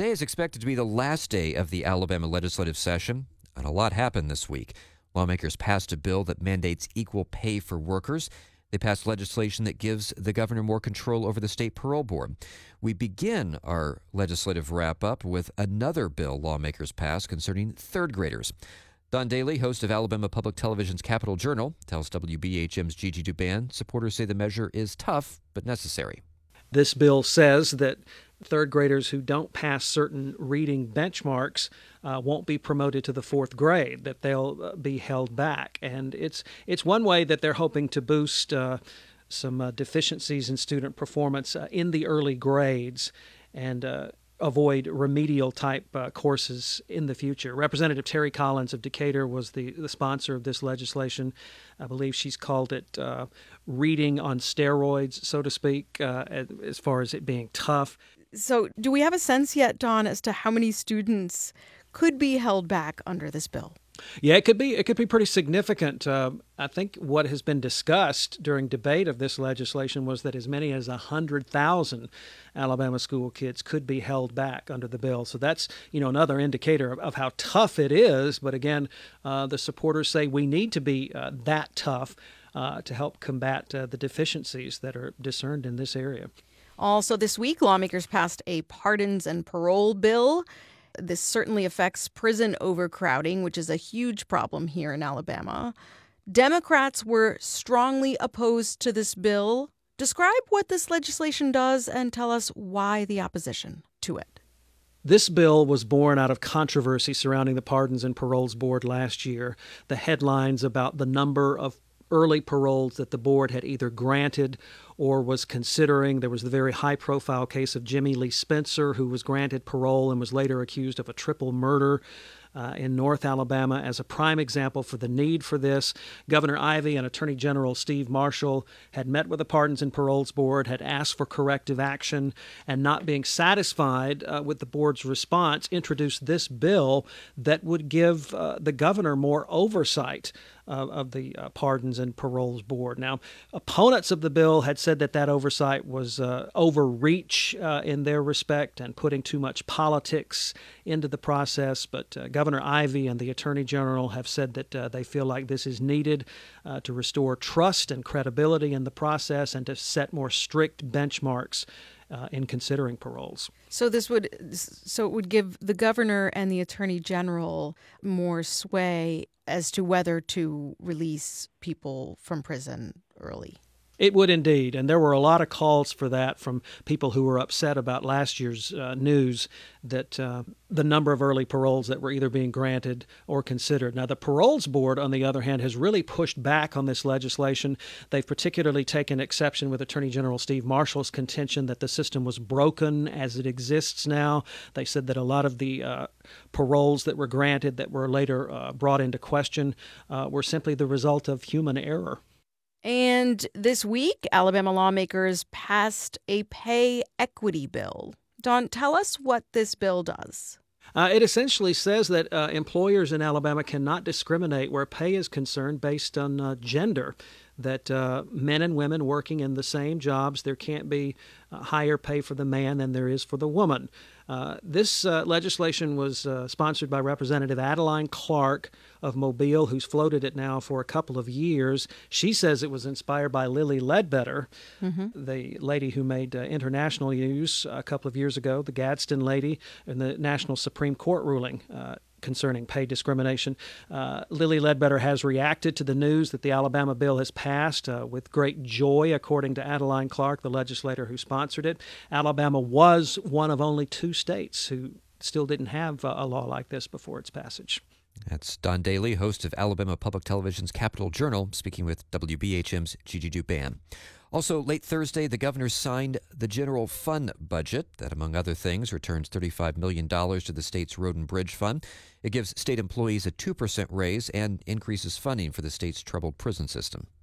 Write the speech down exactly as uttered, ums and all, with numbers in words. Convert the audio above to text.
Today is expected to be the last day of the Alabama legislative session, and a lot happened this week. Lawmakers passed a bill that mandates equal pay for workers. They passed legislation that gives the governor more control over the state parole board. We begin our legislative wrap-up with another bill lawmakers passed concerning third graders. Don Daly, host of Alabama Public Television's Capital Journal, tells W B H M's Gigi Duban supporters say the measure is tough but necessary. This bill says that third graders who don't pass certain reading benchmarks uh, won't be promoted to the fourth grade, that they'll uh, be held back. And it's it's one way that they're hoping to boost uh, some uh, deficiencies in student performance uh, in the early grades and uh, avoid remedial type uh, courses in the future. Representative Terry Collins of Decatur was the, the sponsor of this legislation. I believe she's called it uh, reading on steroids, so to speak, uh, as far as it being tough. So do we have a sense yet, Don, as to how many students could be held back under this bill? Yeah, it could be it could be pretty significant. Uh, I think what has been discussed during debate of this legislation was that as many as one hundred thousand Alabama school kids could be held back under the bill. So that's, you know, another indicator of, of how tough it is. But again, uh, the supporters say we need to be uh, that tough uh, to help combat uh, the deficiencies that are discerned in this area. Also this week, lawmakers passed a pardons and parole bill. This certainly affects prison overcrowding, which is a huge problem here in Alabama. Democrats were strongly opposed to this bill. Describe what this legislation does and tell us why the opposition to it. This bill was born out of controversy surrounding the Pardons and Paroles Board last year. The headlines about the number of early paroles that the board had either granted or was considering. There was the very high-profile case of Jimmy Lee Spencer, who was granted parole and was later accused of a triple murder uh, in North Alabama, as a prime example for the need for this. Governor Ivey and Attorney General Steve Marshall had met with the Pardons and Paroles Board, had asked for corrective action, and not being satisfied uh, with the board's response, introduced this bill that would give uh, the governor more oversight uh, of the uh, Pardons and Paroles Board. Now, opponents of the bill had said that that oversight was uh, overreach uh, in their respect and putting too much politics into the process, but uh, Governor Ivey and the Attorney General have said that uh, they feel like this is needed uh, to restore trust and credibility in the process and to set more strict benchmarks uh, in considering paroles. So this would so it would give the governor and the Attorney General more sway as to whether to release people from prison early. It would indeed, and there were a lot of calls for that from people who were upset about last year's uh, news that uh, the number of early paroles that were either being granted or considered. Now, the Paroles Board, on the other hand, has really pushed back on this legislation. They've particularly taken exception with Attorney General Steve Marshall's contention that the system was broken as it exists now. They said that a lot of the uh, paroles that were granted that were later uh, brought into question uh, were simply the result of human error. And this week, Alabama lawmakers passed a pay equity bill. Don, tell us what this bill does. Uh, it essentially says that uh, employers in Alabama cannot discriminate where pay is concerned based on uh, gender, that uh, men and women working in the same jobs, there can't be uh, higher pay for the man than there is for the woman. Uh, this uh, legislation was uh, sponsored by Representative Adeline Clark of Mobile, who's floated it now for a couple of years. She says it was inspired by Lilly Ledbetter, mm-hmm. the lady who made uh, international news a couple of years ago, the Gadsden lady, in the National Supreme Court ruling uh, concerning pay discrimination. Uh, Lilly Ledbetter has reacted to the news that the Alabama bill has passed uh, with great joy, according to Adeline Clark, the legislator who sponsored it. Alabama was one of only two states who still didn't have uh, a law like this before its passage. That's Don Daly, host of Alabama Public Television's Capital Journal, speaking with W B H M's Gigi Duban. Also, late Thursday, the governor signed the general fund budget that, among other things, returns thirty-five million dollars to the state's road and bridge fund. It gives state employees a two percent raise and increases funding for the state's troubled prison system.